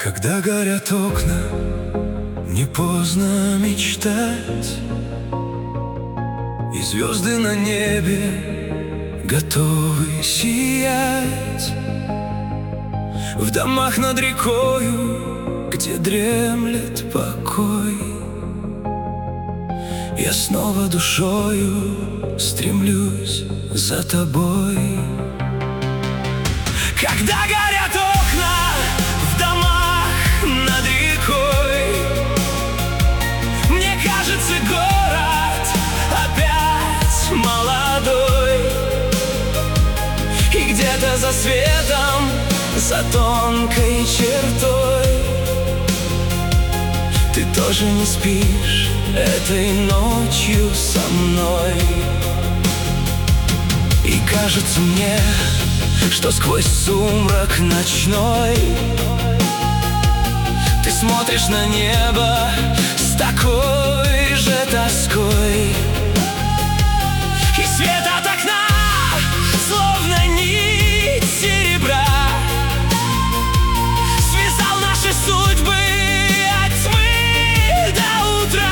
Когда горят окна, не поздно мечтать, и звезды на небе готовы сиять. В домах над рекою, где дремлет покой, я снова душою стремлюсь за тобой. Когда горят окна в домах над рекой, мне кажется, город опять молодой. И где-то за светом, за тонкой чертой, ты тоже не спишь этой ночью со мной. И кажется мне, что сквозь сумрак ночной ты смотришь на небо с такой же тоской. И свет от окна, словно нить серебра, связал наши судьбы от тьмы до утра.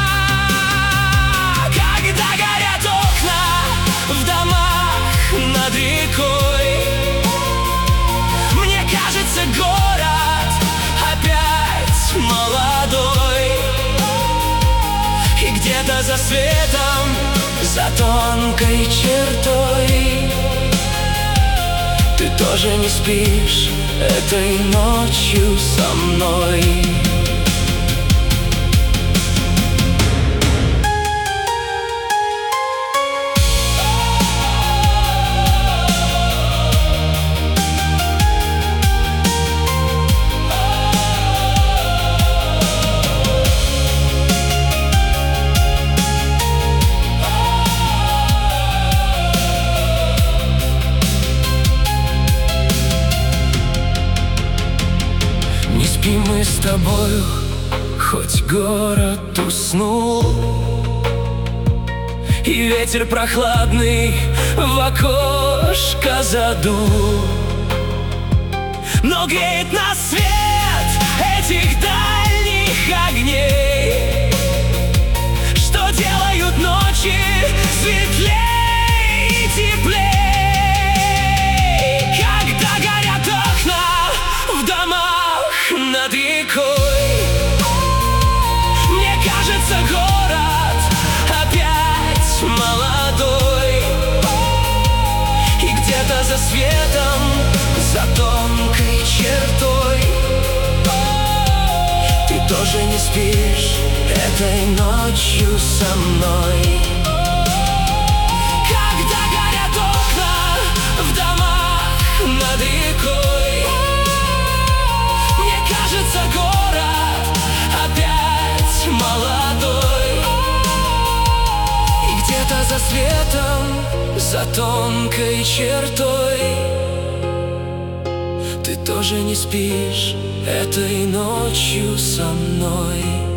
Когда горят окна в домах над рекой, мне кажется, город опять молодой. И где-то за светом, за тонкой чертой, ты тоже не спишь этой ночью со мной. Не спим мы с тобою, хоть город уснул, и ветер прохладный в окошко задул. Но греет нас свет этих дальних огней, что делают ночи светлей и теплей. Когда горят окна в домах над рекой, мне кажется, город опять молодой. И где-то за светом, за тонкой чертой, ты тоже не спишь этой ночью со мной. Когда горят окна в домах над рекой, мне кажется, город опять молодой. И где-то за светом, за тонкой чертой, ты тоже не спишь этой ночью со мной.